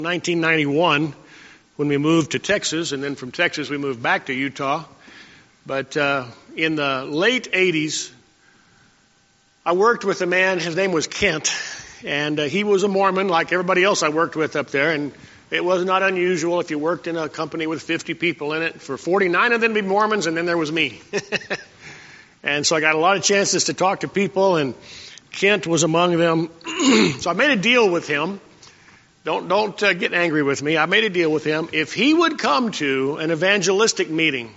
1991 when we moved to Texas, and then from Texas we moved back to Utah. But in the late 80s, I worked with a man, his name was Kent, and he was a Mormon like everybody else I worked with up there, and it was not unusual if you worked in a company with 50 people in it for 49 of them to be Mormons, and then there was me. And so I got a lot of chances to talk to people, and Kent was among them. So I made a deal with him. Don't get angry with me. I made a deal with him. If he would come to an evangelistic meeting,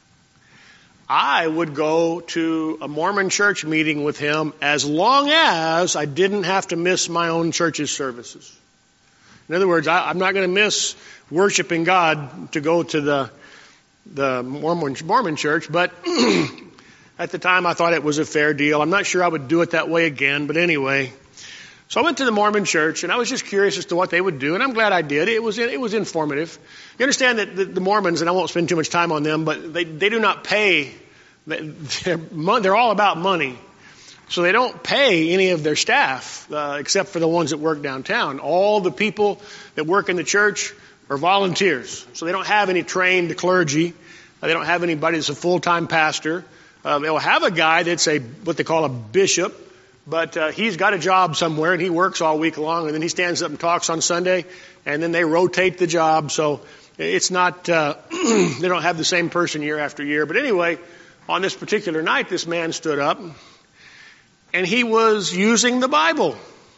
I would go to a Mormon church meeting with him as long as I didn't have to miss my own church's services. In other words, I'm not going to miss worshiping God to go to the Mormon church, but at the time I thought it was a fair deal. I'm not sure I would do it that way again, but anyway. So I went to the Mormon church, and I was just curious as to what they would do, and I'm glad I did. It was informative. You understand that the Mormons, and I won't spend too much time on them, but they do not pay. They're all about money. So they don't pay any of their staff, except for the ones that work downtown. All the people that work in the church are volunteers. So they don't have any trained clergy. They don't have anybody that's a full-time pastor. They'll have a guy that's what they call a bishop. But he's got a job somewhere, and he works all week long, and then he stands up and talks on Sunday, and then they rotate the job. So it's not, they don't have the same person year after year. But anyway, on this particular night, this man stood up, and he was using the Bible.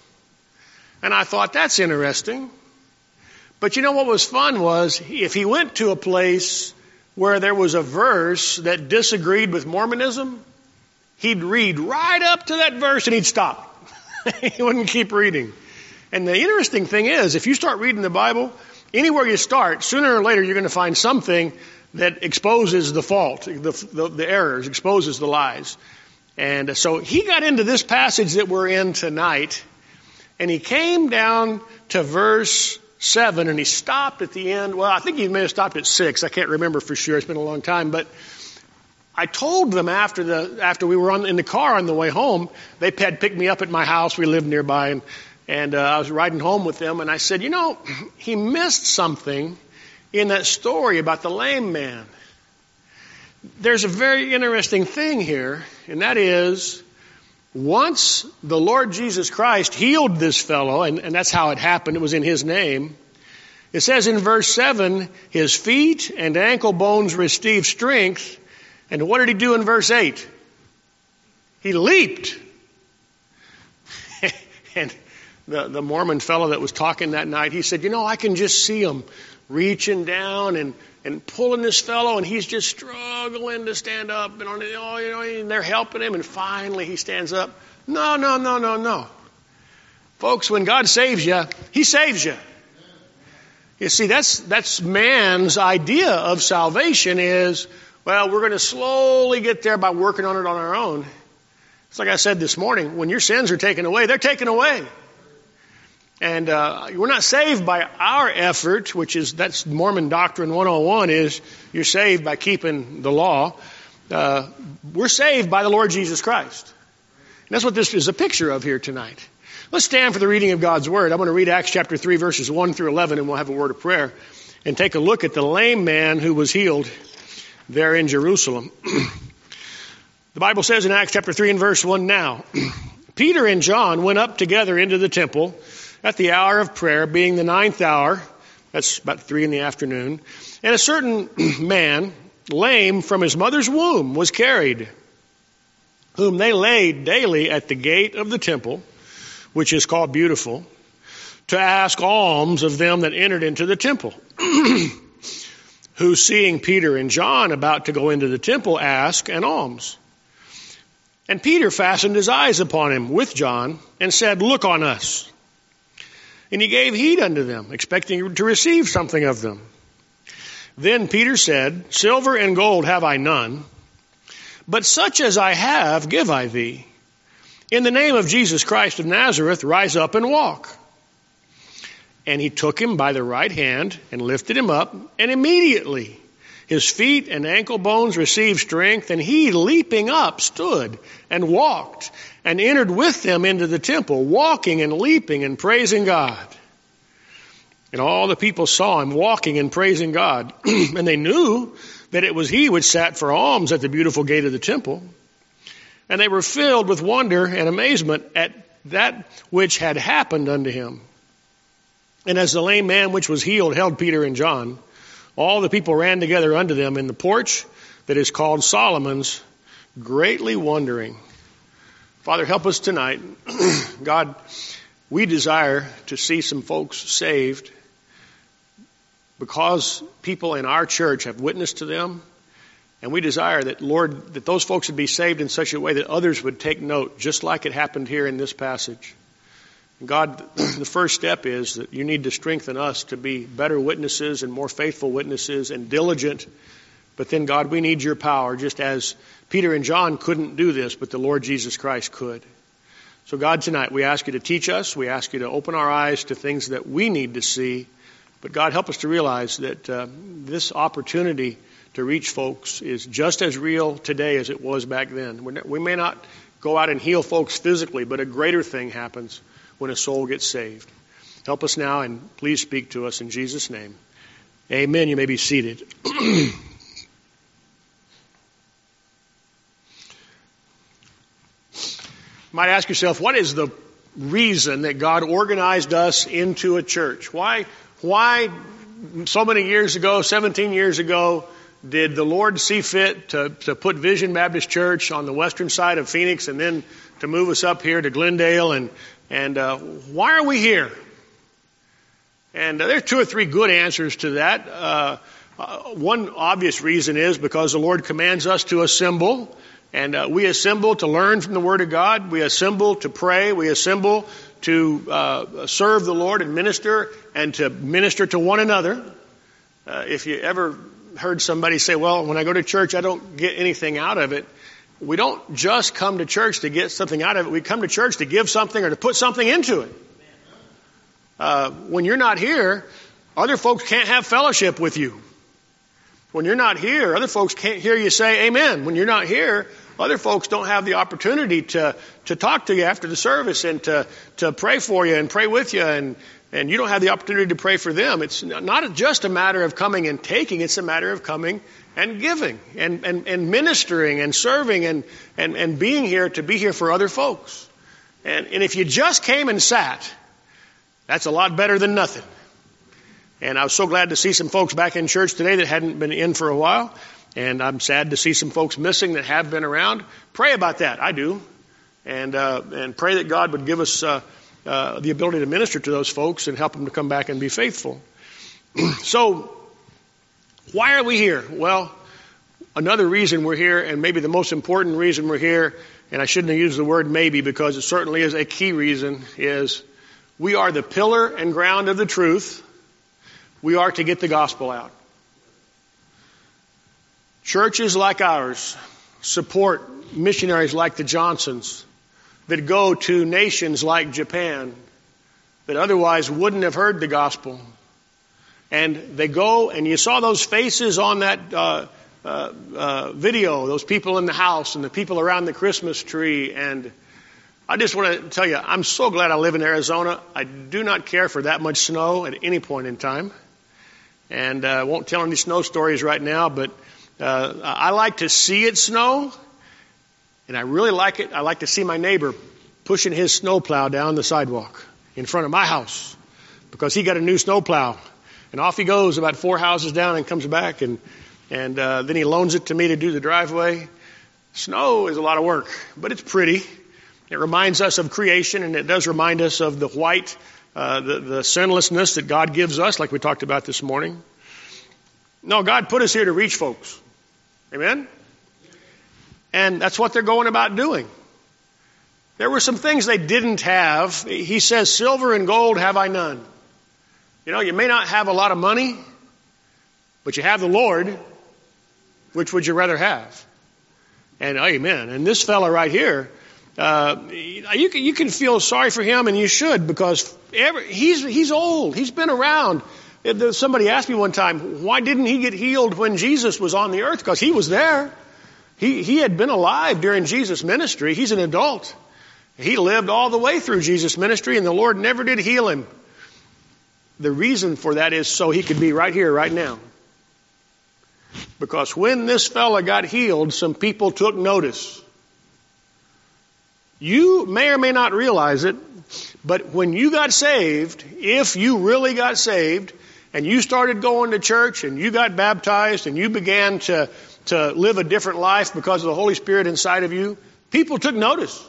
And I thought, that's interesting. But you know what was fun was, if he went to a place where there was a verse that disagreed with Mormonism, he'd read right up to that verse and he'd stop. He wouldn't keep reading. And the interesting thing is, if you start reading the Bible, anywhere you start, sooner or later you're going to find something that exposes the fault, the errors, exposes the lies. And so he got into this passage that we're in tonight, and he came down to verse 7, and he stopped at the end. Well, I think he may have stopped at 6. I can't remember for sure. It's been a long time, but I told them after we were in the car on the way home, they had picked me up at my house. We lived nearby, and I was riding home with them, and I said, he missed something in that story about the lame man. There's a very interesting thing here, and that is, once the Lord Jesus Christ healed this fellow, and that's how it happened, it was in his name. It says in verse 7, his feet and ankle bones received strength. And what did he do in verse 8? He leaped. And the Mormon fellow that was talking that night, he said, I can just see him reaching down and pulling this fellow, and he's just struggling to stand up. And they're helping him, and finally he stands up. No. Folks, when God saves you, He saves you. You see, that's man's idea of salvation is, well, we're going to slowly get there by working on it on our own. It's like I said this morning, when your sins are taken away, they're taken away. And we're not saved by our effort, that's Mormon Doctrine 101 is you're saved by keeping the law. We're saved by the Lord Jesus Christ. And that's what this is a picture of here tonight. Let's stand for the reading of God's Word. I'm going to read Acts chapter 3, verses 1 through 11, and we'll have a word of prayer and take a look at the lame man who was healed there in Jerusalem. The Bible says in Acts chapter 3 and verse 1, now, Peter and John went up together into the temple at the hour of prayer, being the 9th hour, that's about 3 p.m, and a certain man, lame from his mother's womb, was carried, whom they laid daily at the gate of the temple, which is called Beautiful, to ask alms of them that entered into the temple. Who, seeing Peter and John about to go into the temple, asked an alms. And Peter fastened his eyes upon him with John and said, look on us. And he gave heed unto them, expecting to receive something of them. Then Peter said, silver and gold have I none, but such as I have give I thee. In the name of Jesus Christ of Nazareth, rise up and walk. And he took him by the right hand and lifted him up, and immediately his feet and ankle bones received strength, and he, leaping up, stood and walked and entered with them into the temple, walking and leaping and praising God. And all the people saw him walking and praising God. And they knew that it was he which sat for alms at the beautiful gate of the temple. And they were filled with wonder and amazement at that which had happened unto him. And as the lame man which was healed held Peter and John, all the people ran together unto them in the porch that is called Solomon's, greatly wondering. Father, help us tonight. God, we desire to see some folks saved because people in our church have witnessed to them. And we desire that, Lord, that those folks would be saved in such a way that others would take note, just like it happened here in this passage. And God, the first step is that you need to strengthen us to be better witnesses and more faithful witnesses and diligent. But then, God, we need your power, just as Peter and John couldn't do this, but the Lord Jesus Christ could. So, God, tonight we ask you to teach us. We ask you to open our eyes to things that we need to see. But, God, help us to realize that this opportunity to reach folks is just as real today as it was back then. We may not go out and heal folks physically, but a greater thing happens when a soul gets saved. Help us now, and please speak to us in Jesus' name. Amen. You may be seated. You might ask yourself, what is the reason that God organized us into a church? Why so many years ago, 17 years ago, did the Lord see fit to put Vision Baptist Church on the western side of Phoenix and then to move us up here to Glendale? And why are we here? And there's two or three good answers to that. One obvious reason is because the Lord commands us to assemble. And we assemble to learn from the Word of God. We assemble to pray. We assemble to serve the Lord and to minister to one another. If you ever heard somebody say, well, when I go to church, I don't get anything out of it. We don't just come to church to get something out of it. We come to church to give something or to put something into it. When you're not here, other folks can't have fellowship with you. When you're not here, other folks can't hear you say amen. When you're not here, other folks don't have the opportunity to talk to you after the service and to pray for you and pray with you, and you don't have the opportunity to pray for them. It's not just a matter of coming and taking, it's a matter of coming and giving and ministering and serving and being here to be here for other folks. And if you just came and sat, that's a lot better than nothing. And I was so glad to see some folks back in church today that hadn't been in for a while. And I'm sad to see some folks missing that have been around. Pray about that. I do. And pray that God would give us the ability to minister to those folks and help them to come back and be faithful. So, why are we here? Well, another reason we're here, and maybe the most important reason we're here, and I shouldn't have used the word maybe because it certainly is a key reason, is we are the pillar and ground of the truth. We are to get the gospel out. Churches like ours support missionaries like the Johnsons that go to nations like Japan that otherwise wouldn't have heard the gospel. And they go, and you saw those faces on that video, those people in the house and the people around the Christmas tree. And I just want to tell you, I'm so glad I live in Arizona. I do not care for that much snow at any point in time. And I won't tell any snow stories right now, but I like to see it snow, and I really like it. I like to see my neighbor pushing his snowplow down the sidewalk in front of my house because he got a new snowplow. And off he goes about 4 houses down and comes back, and then he loans it to me to do the driveway. Snow is a lot of work, but it's pretty. It reminds us of creation, and it does remind us of the white, the sinlessness that God gives us, like we talked about this morning. No, God put us here to reach folks. Amen? And that's what they're going about doing. There were some things they didn't have. He says, silver and gold have I none. You know, you may not have a lot of money, but you have the Lord. Which would you rather have? And amen. And this fella right here, you can feel sorry for him, and you should, because he's old. He's been around. Somebody asked me one time, why didn't he get healed when Jesus was on the earth? Because he was there. He had been alive during Jesus' ministry. He's an adult. He lived all the way through Jesus' ministry, and the Lord never did heal him. The reason for that is so he could be right here, right now. Because when this fella got healed, some people took notice. You may or may not realize it, but when you got saved, if you really got saved, and you started going to church, and you got baptized, and you began to live a different life because of the Holy Spirit inside of you, people took notice.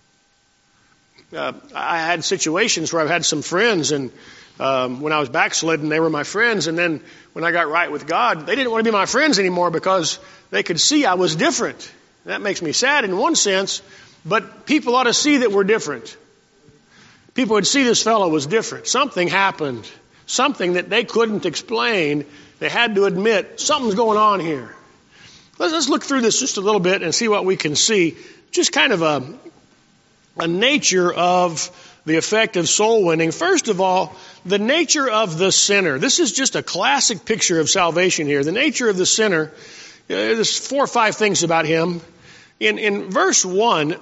I had situations where I've had some friends, and when I was backslidden, they were my friends, and then when I got right with God, they didn't want to be my friends anymore because they could see I was different. That makes me sad in one sense, but people ought to see that we're different. People would see this fellow was different. Something happened. Something that they couldn't explain. They had to admit, something's going on here. Let's look through this just a little bit and see what we can see. Just kind of a nature of the effect of soul winning. First of all, the nature of the sinner. This is just a classic picture of salvation here. The nature of the sinner, there's 4 or 5 things about him. In verse 1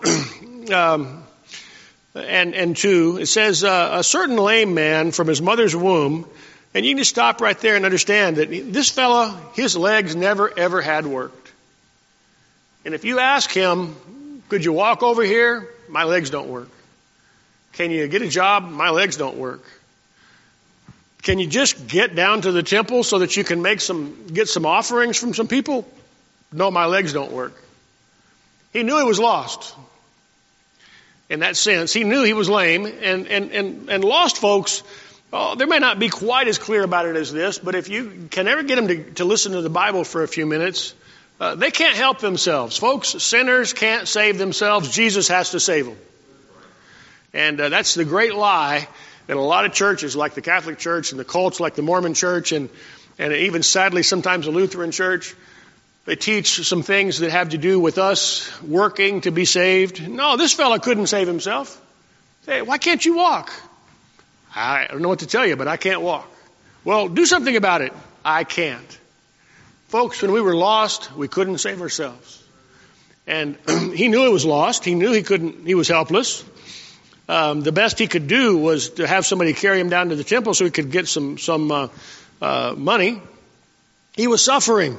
and 2, it says, a certain lame man from his mother's womb. And you can just stop right there and understand that this fella, his legs never ever had worked. And if you ask him, could you walk over here? My legs don't work. Can you get a job? My legs don't work. Can you just get down to the temple so that you can get some offerings from some people? No, my legs don't work. He knew he was lost. In that sense, he knew he was lame, and lost folks, they may not be quite as clear about it as this, but if you can ever get them to listen to the Bible for a few minutes, they can't help themselves. Folks, sinners can't save themselves. Jesus has to save them. And that's the great lie that a lot of churches, like the Catholic Church and the cults like the Mormon Church and even sadly sometimes the Lutheran Church, they teach some things that have to do with us working to be saved. No, this fella couldn't save himself. Say, why can't you walk? I don't know what to tell you, but I can't walk. Well, do something about it. I can't. Folks, when we were lost, we couldn't save ourselves. And he knew he was lost. He knew he was helpless. The best he could do was to have somebody carry him down to the temple so he could get some money. He was suffering.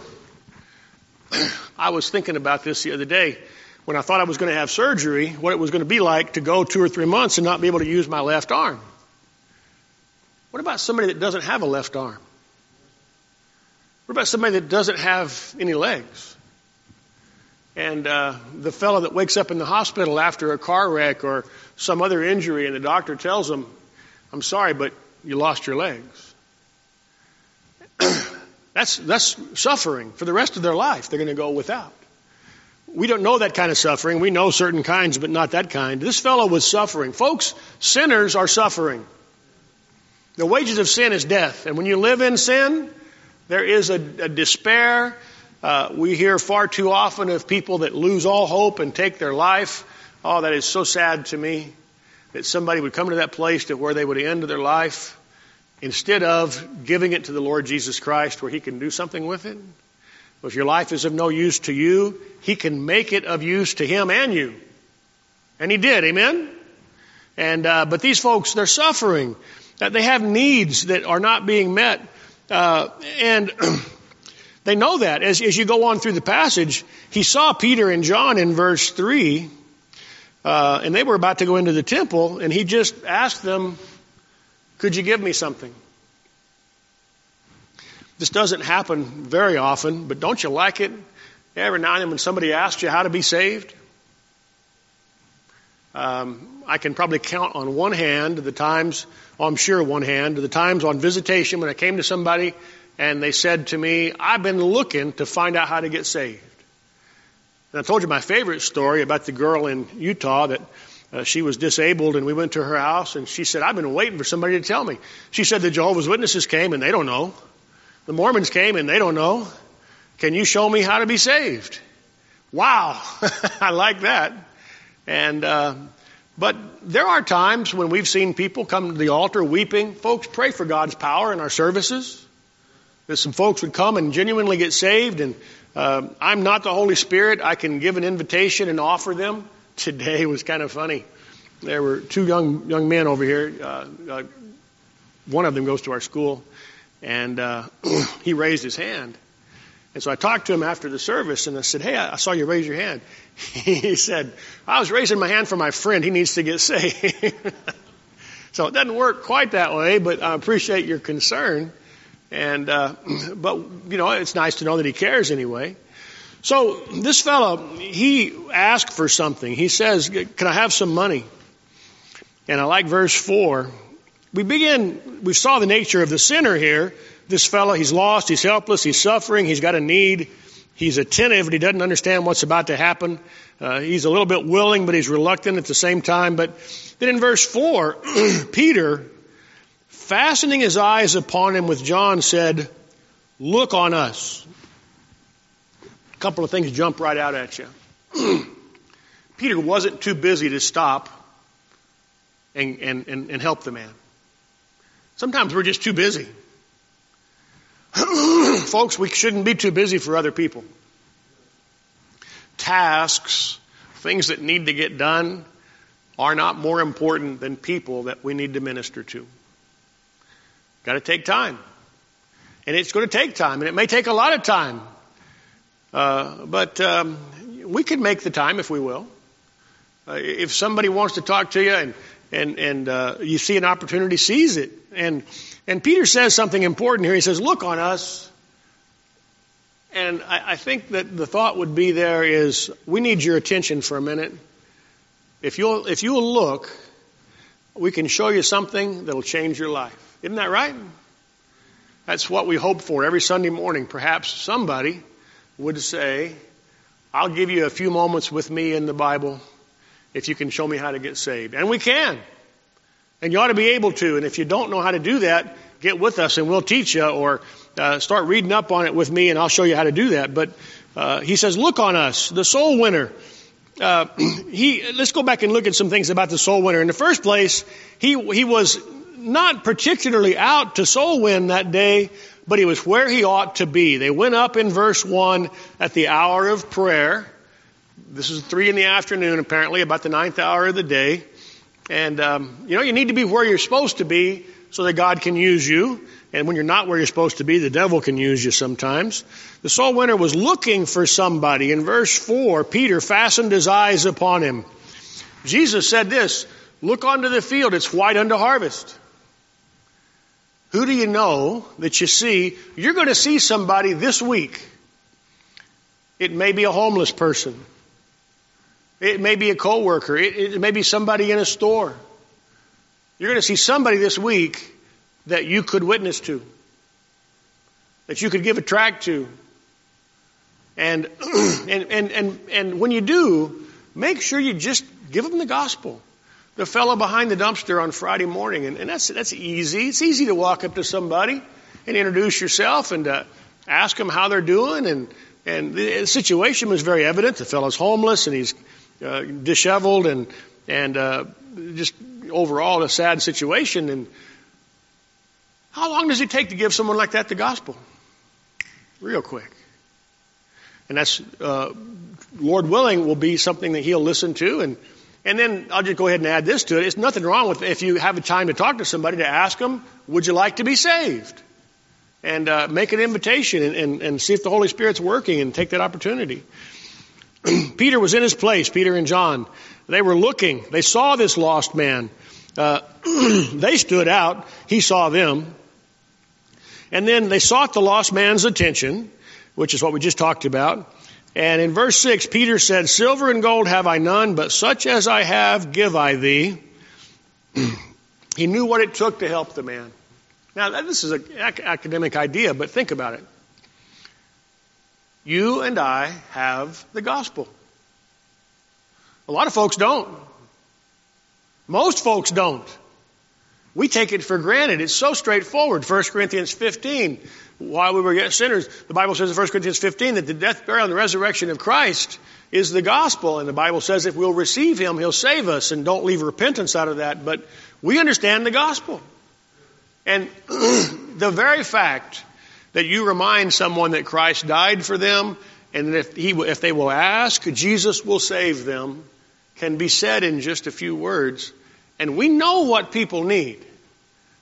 I was thinking about this the other day when I thought I was going to have surgery, what it was going to be like to go 2 or 3 months and not be able to use my left arm. What about somebody that doesn't have a left arm? What about somebody that doesn't have any legs? And the fellow that wakes up in the hospital after a car wreck or some other injury and the doctor tells him, I'm sorry, but you lost your legs. That's suffering for the rest of their life. They're going to go without. We don't know that kind of suffering. We know certain kinds, but not that kind. This fellow was suffering. Folks, sinners are suffering. The wages of sin is death. And when you live in sin, there is a despair. We hear far too often of people that lose all hope and take their life. Oh, that is so sad to me that somebody would come to that place to where they would end their life instead of giving it to the Lord Jesus Christ where he can do something with it. If your life is of no use to you, he can make it of use to him and you. And he did, amen? And but these folks, they're suffering. They have needs that are not being met. And they know that. As you go on through the passage, he saw Peter and John in verse 3, and they were about to go into the temple, and he just asked them, could you give me something? This doesn't happen very often, but don't you like it? Every now and then when somebody asks you how to be saved, I can probably count on one hand the times, I'm sure one hand, the times on visitation when I came to somebody and they said to me, I've been looking to find out how to get saved. And I told you my favorite story about the girl in Utah that she was disabled and we went to her house and she said, I've been waiting for somebody to tell me. She said the Jehovah's Witnesses came and they don't know. The Mormons came and they don't know. Can you show me how to be saved? Wow. I like that. And, but there are times when we've seen people come to the altar weeping. Folks, pray for God's power in our services. That some folks would come and genuinely get saved. And I'm not the Holy Spirit. I can give an invitation and offer them. Today was kind of funny. There were 2 young men over here, one of them goes to our school, and he raised his hand. And so I talked to him after the service, and I said, hey, I saw you raise your hand. He said, I was raising my hand for my friend. He needs to get saved. So it doesn't work quite that way, but I appreciate your concern. And but, you know, it's nice to know that he cares anyway. So this fellow, he asked for something. He says, can I have some money? And I like verse 4. We saw the nature of the sinner here. This fellow, he's lost, he's helpless, he's suffering, he's got a need, he's attentive, and he doesn't understand what's about to happen. He's a little bit willing, but he's reluctant at the same time. But then in verse 4, Peter, fastening his eyes upon him with John, said, look on us. A couple of things jump right out at you. Peter wasn't too busy to stop and help the man. Sometimes we're just too busy. Folks, we shouldn't be too busy for other people. Tasks, things that need to get done, are not more important than people that we need to minister to. Got to take time. And it's going to take time, and it may take a lot of time. But we can make the time if we will. If somebody wants to talk to you and you see an opportunity, seize it. And Peter says something important here. He says, look on us. And I think that the thought would be there is, we need your attention for a minute. If you'll look, we can show you something that'll change your life. Isn't that right? That's what we hope for every Sunday morning. Perhaps somebody would say, I'll give you a few moments with me in the Bible if you can show me how to get saved. And we can. And you ought to be able to. And if you don't know how to do that, get with us and we'll teach you, or start reading up on it with me and I'll show you how to do that. But he says, look on us, the soul winner. Let's go back and look at some things about the soul winner. In the first place, he was not particularly out to soul win that day, but he was where he ought to be. They went up in verse 1 at the hour of prayer. This is 3 p.m, apparently, about the 9th hour of the day. And, you need to be where you're supposed to be so that God can use you. And when you're not where you're supposed to be, the devil can use you sometimes. The soul winner was looking for somebody. In verse 4, Peter fastened his eyes upon him. Jesus said this, look onto the field, it's white unto harvest. Who do you know that you see? You're going to see somebody this week. It may be a homeless person. It may be a coworker. It may be somebody in a store. You're going to see somebody this week that you could witness to, that you could give a tract to. And when you do, make sure you just give them the gospel. The fellow behind the dumpster on Friday morning, and that's easy. It's easy to walk up to somebody and introduce yourself and ask them how they're doing. And the situation was very evident. The fellow's homeless and he's disheveled and just overall a sad situation. And how long does it take to give someone like that the gospel? Real quick. And that's, Lord willing, will be something that he'll listen to. And then I'll just go ahead and add this to it. It's nothing wrong with, if you have a time to talk to somebody, to ask them, would you like to be saved? And make an invitation and see if the Holy Spirit's working and take that opportunity. Peter was in his place, Peter and John. They were looking. They saw this lost man. They stood out. He saw them. And then they sought the lost man's attention, which is what we just talked about. And in verse 6, Peter said, silver and gold have I none, but such as I have give I thee. He knew what it took to help the man. Now, this is an academic idea, but think about it. You and I have the gospel. A lot of folks don't. Most folks don't. We take it for granted. It's so straightforward. 1 Corinthians 15, while we were yet sinners, the Bible says in 1 Corinthians 15 that the death, burial, and the resurrection of Christ is the gospel. And the Bible says if we'll receive him, he'll save us. And don't leave repentance out of that. But we understand the gospel. And the very fact that you remind someone that Christ died for them, and that if they will ask, Jesus will save them, can be said in just a few words. And we know what people need.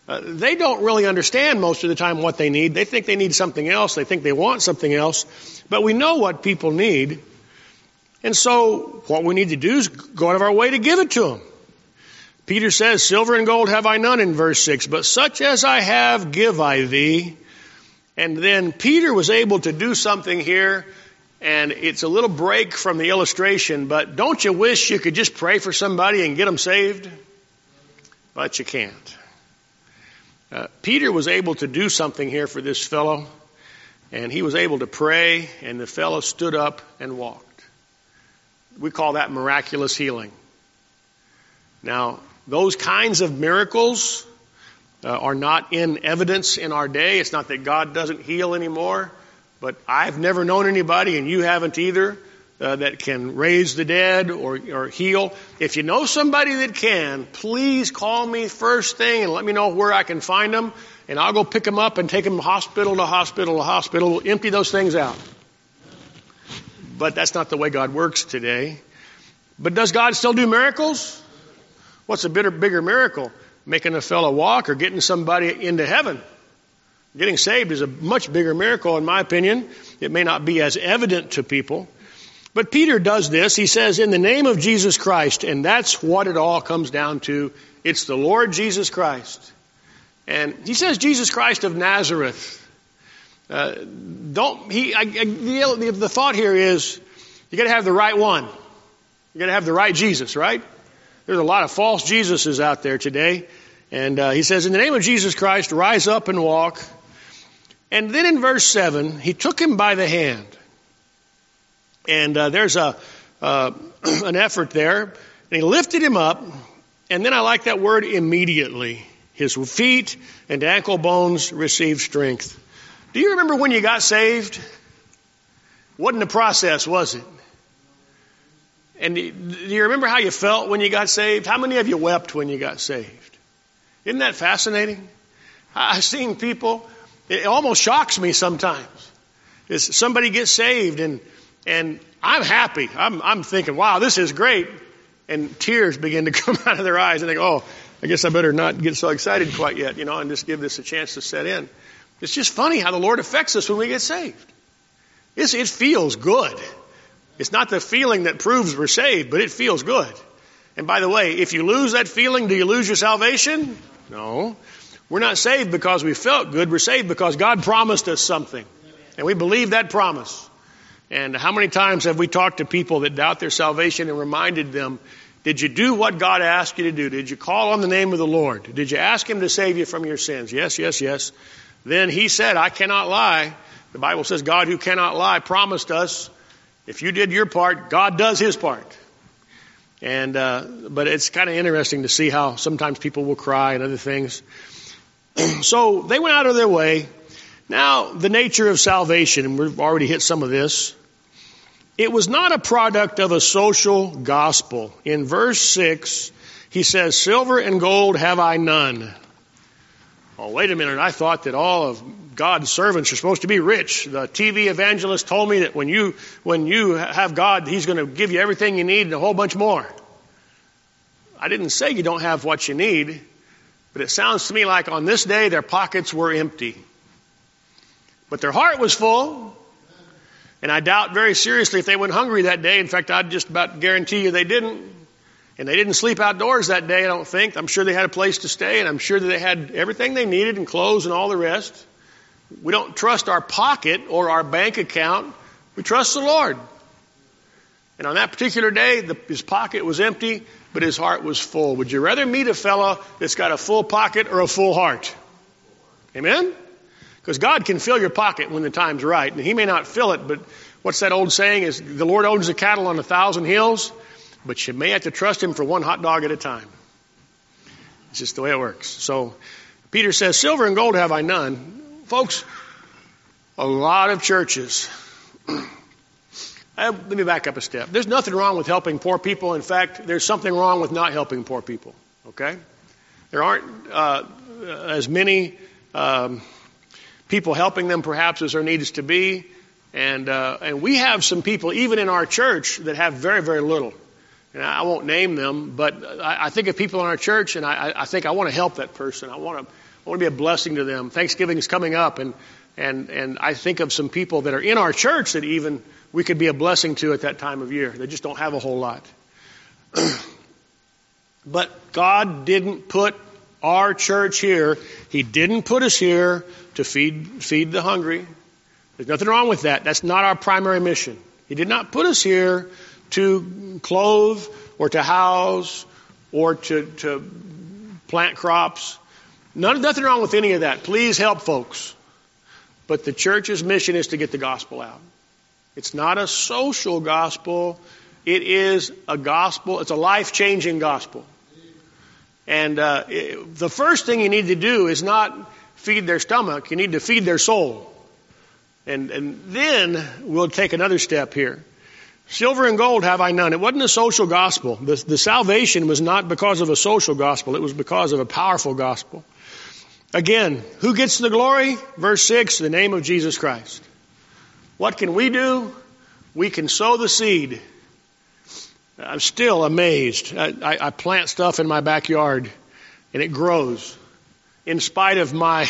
They don't really understand most of the time what they need. They think they need something else. They think they want something else. But we know what people need. And so what we need to do is go out of our way to give it to them. Peter says, silver and gold have I none in verse 6, but such as I have give I thee. And then Peter was able to do something here, and it's a little break from the illustration, but don't you wish you could just pray for somebody and get them saved? But you can't. Peter was able to do something here for this fellow, and he was able to pray, and the fellow stood up and walked. We call that miraculous healing. Now, those kinds of miracles are not in evidence in our day. It's not that God doesn't heal anymore, but I've never known anybody, and you haven't either, that can raise the dead or heal. If you know somebody that can, please call me first thing and let me know where I can find them, and I'll go pick them up and take them hospital to hospital to hospital. We'll empty those things out. But that's not the way God works today. But does God still do miracles? What's a bigger miracle? Making a fellow walk or getting somebody into heaven? Getting saved is a much bigger miracle, in my opinion. It may not be as evident to people. But Peter does this. He says, in the name of Jesus Christ, and that's what it all comes down to. It's the Lord Jesus Christ. And he says, Jesus Christ of Nazareth. The thought here is, you got to have the right one. You got to have the right Jesus, right? There's a lot of false Jesuses out there today. And he says, in the name of Jesus Christ, rise up and walk. And then in verse 7, he took him by the hand. And there's an effort there. And he lifted him up. And then I like that word, immediately. His feet and ankle bones received strength. Do you remember when you got saved? Wasn't a process, was it? And do you remember how you felt when you got saved? How many of you wept when you got saved? Isn't that fascinating? I've seen people, it almost shocks me sometimes. Somebody gets saved and I'm happy. I'm thinking, wow, this is great. And tears begin to come out of their eyes and they go, oh, I guess I better not get so excited quite yet, and just give this a chance to set in. It's just funny how the Lord affects us when we get saved. It feels good. It's not the feeling that proves we're saved, but it feels good. And by the way, if you lose that feeling, do you lose your salvation? No. We're not saved because we felt good. We're saved because God promised us something. And we believe that promise. And how many times have we talked to people that doubt their salvation and reminded them, did you do what God asked you to do? Did you call on the name of the Lord? Did you ask Him to save you from your sins? Yes, yes, yes. Then He said, I cannot lie. The Bible says God who cannot lie promised us, if you did your part, God does His part. And but it's kind of interesting to see how sometimes people will cry and other things. So they went out of their way. Now, the nature of salvation, and we've already hit some of this. It was not a product of a social gospel. In verse 6, he says, silver and gold have I none. Oh, wait a minute. I thought that all of God's servants are supposed to be rich. The TV evangelist told me that when you have God, He's going to give you everything you need and a whole bunch more. I didn't say you don't have what you need, but it sounds to me like on this day their pockets were empty. But their heart was full. And I doubt very seriously if they went hungry that day. In fact, I'd just about guarantee you they didn't. And they didn't sleep outdoors that day, I don't think. I'm sure they had a place to stay, and I'm sure that they had everything they needed and clothes and all the rest. We don't trust our pocket or our bank account. We trust the Lord. And on that particular day, his pocket was empty, but his heart was full. Would you rather meet a fellow that's got a full pocket or a full heart? Amen? Because God can fill your pocket when the time's right. And He may not fill it, but what's that old saying is the Lord owns the cattle on 1,000 hills, but you may have to trust Him for one hot dog at a time. It's just the way it works. So Peter says, silver and gold have I none. Folks, a lot of churches. Let me back up a step. There's nothing wrong with helping poor people. In fact, there's something wrong with not helping poor people. Okay? There aren't as many people helping them perhaps as there needs to be. And we have some people, even in our church, that have very, very little. And I won't name them, but I think of people in our church, and I think I want to help that person. I want I want to be a blessing to them. Thanksgiving is coming up, and I think of some people that are in our church that even we could be a blessing to at that time of year. They just don't have a whole lot. But God didn't put our church here. He didn't put us here to feed the hungry. There's nothing wrong with that. That's not our primary mission. He did not put us here to clothe or to house or to plant crops. Nothing wrong with any of that. Please help folks. But the church's mission is to get the gospel out. It's not a social gospel. It is a gospel. It's a life-changing gospel. And the first thing you need to do is not feed their stomach. You need to feed their soul. And then we'll take another step here. Silver and gold have I none. It wasn't a social gospel. The salvation was not because of a social gospel. It was because of a powerful gospel. Again, who gets the glory? Verse 6, the name of Jesus Christ. What can we do? We can sow the seed. I'm still amazed. I plant stuff in my backyard and it grows in spite of my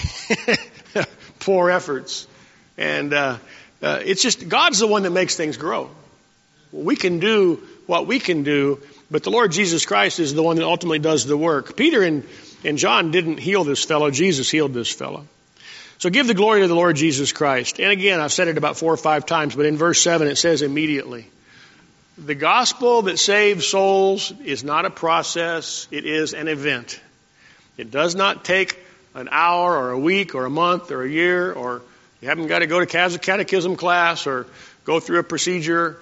poor efforts. And it's just, God's the one that makes things grow. We can do what we can do, but the Lord Jesus Christ is the one that ultimately does the work. Peter and John didn't heal this fellow. Jesus healed this fellow. So give the glory to the Lord Jesus Christ. And again, I've said it about 4 or 5 times, but in verse 7 it says immediately. The gospel that saves souls is not a process. It is an event. It does not take an hour or a week or a month or a year, or you haven't got to go to catechism class or go through a procedure.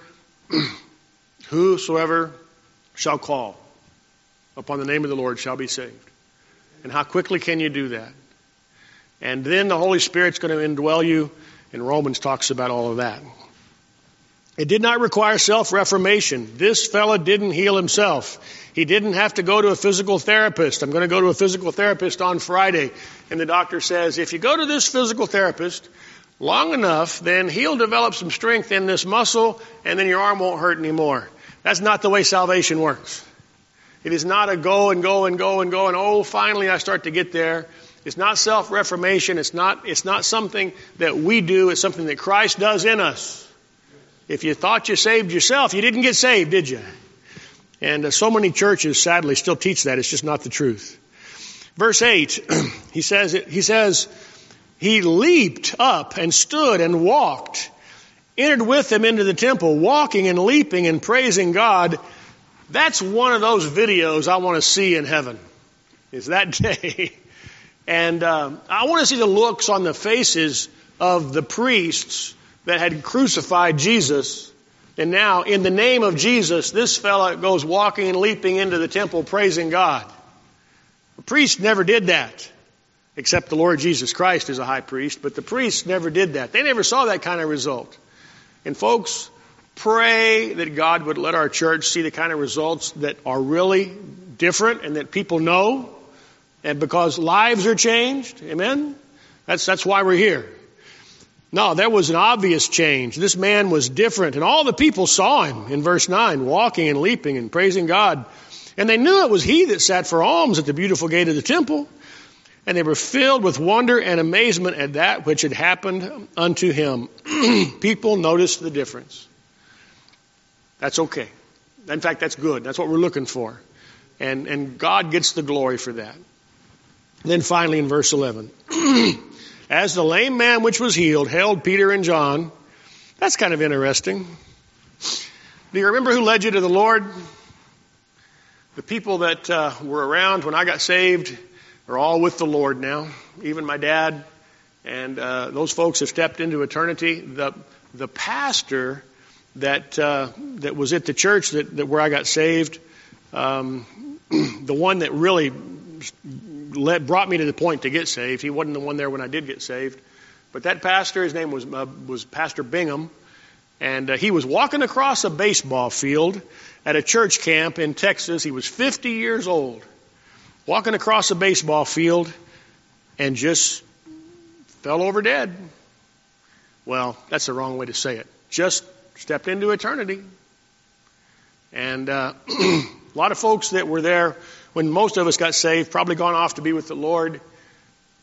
Whosoever shall call upon the name of the Lord shall be saved. And how quickly can you do that? And then the Holy Spirit's going to indwell you, and Romans talks about all of that. It did not require self-reformation. This fella didn't heal himself. He didn't have to go to a physical therapist. I'm going to go to a physical therapist on Friday. And the doctor says, if you go to this physical therapist long enough, then he'll develop some strength in this muscle, and then your arm won't hurt anymore. That's not the way salvation works. It is not a go and go and go and go and, oh, finally I start to get there. It's not self-reformation. It's not something that we do. It's something that Christ does in us. If you thought you saved yourself, you didn't get saved, did you? And so many churches, sadly, still teach that. It's just not the truth. Verse 8, he says, he leaped up and stood and walked, entered with them into the temple, walking and leaping and praising God. That's one of those videos I want to see in heaven, is that day. And I want to see the looks on the faces of the priests that had crucified Jesus. And now, in the name of Jesus, this fella goes walking and leaping into the temple praising God. The priest never did that, except the Lord Jesus Christ is a high priest, but the priests never did that. They never saw that kind of result. And folks, pray that God would let our church see the kind of results that are really different and that people know, and because lives are changed. Amen? That's why we're here. No, there was an obvious change. This man was different, and all the people saw him in verse 9, walking and leaping and praising God. And they knew it was he that sat for alms at the beautiful gate of the temple. And they were filled with wonder and amazement at that which had happened unto him. People noticed the difference. That's okay. In fact, that's good. That's what we're looking for. And God gets the glory for that. And then finally in verse 11. As the lame man which was healed held Peter and John. That's kind of interesting. Do you remember who led you to the Lord? The people that were around when I got saved are all with the Lord now. Even my dad. And those folks have stepped into eternity. The pastor that was at the church that where I got saved, the one that really brought me to the point to get saved. He wasn't the one there when I did get saved. But that pastor, his name was Pastor Bingham, and he was walking across a baseball field at a church camp in Texas. He was 50 years old, walking across a baseball field and just fell over dead. Well, that's the wrong way to say it. Just stepped into eternity. And a lot of folks that were there when most of us got saved, probably gone off to be with the Lord.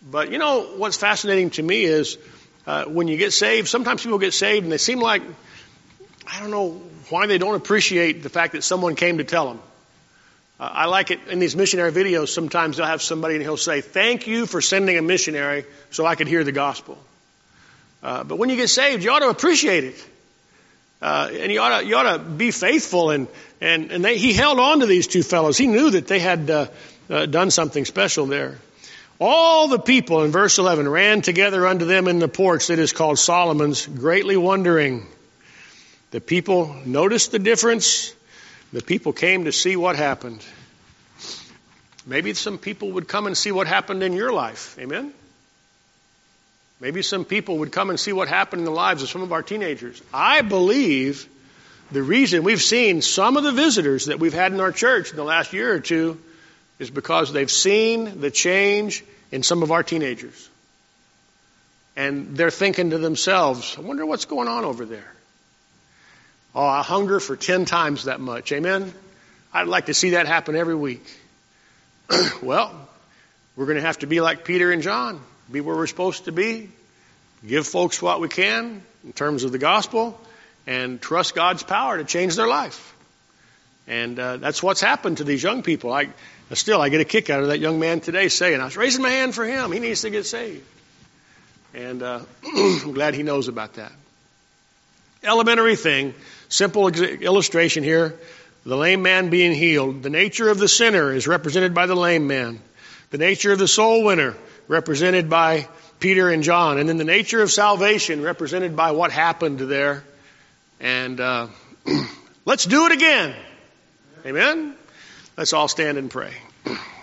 But you know what's fascinating to me is when you get saved, sometimes people get saved and they seem like, I don't know why they don't appreciate the fact that someone came to tell them. I like it in these missionary videos. Sometimes they'll have somebody and he'll say, thank you for sending a missionary so I could hear the gospel. But when you get saved, you ought to appreciate it. And you ought to be faithful. And he held on to these two fellows. He knew that they had done something special there. All the people, in verse 11, ran together unto them in the porch that is called Solomon's, greatly wondering. The people noticed the difference. The people came to see what happened. Maybe some people would come and see what happened in your life. Amen? Maybe some people would come and see what happened in the lives of some of our teenagers. I believe the reason we've seen some of the visitors that we've had in our church in the last year or two is because they've seen the change in some of our teenagers. And they're thinking to themselves, I wonder what's going on over there. Oh, I hunger for 10 times that much. Amen? I'd like to see that happen every week. Well, we're going to have to be like Peter and John. Be where we're supposed to be. Give folks what we can in terms of the gospel. And trust God's power to change their life. And that's what's happened to these young people. I get a kick out of that young man today saying, I was raising my hand for him. He needs to get saved. And I'm glad he knows about that. Elementary thing, simple illustration here. The lame man being healed. The nature of the sinner is represented by the lame man. The nature of the soul winner represented by Peter and John. And then the nature of salvation represented by what happened there. And let's do it again. Amen? Let's all stand and pray.